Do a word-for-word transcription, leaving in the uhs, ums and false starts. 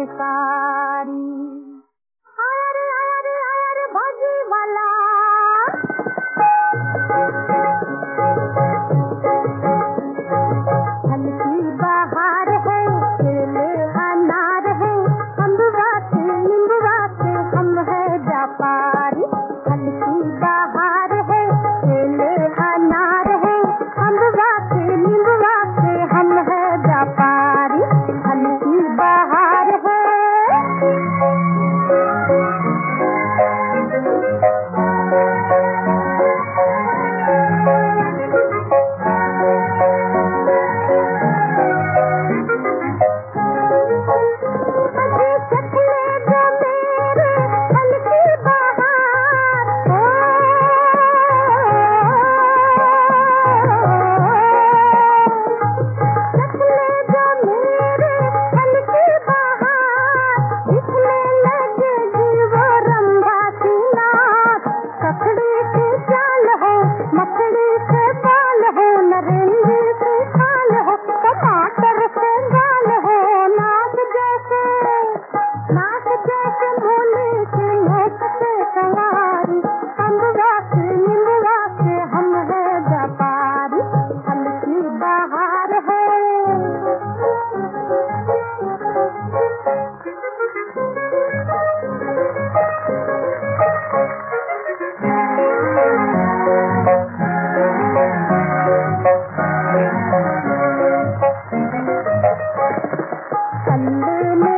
सारी। आया रे आया रे आया रे भाजी वाला, हल्की बहार है, केले अनार है, अमरूद से नींबुआ से हम है व्यापारी। हल्की बहार है, केले अनार है, अमरूद से नींबुआ से हम है व्यापारी। हल्की बहार है। कल्ले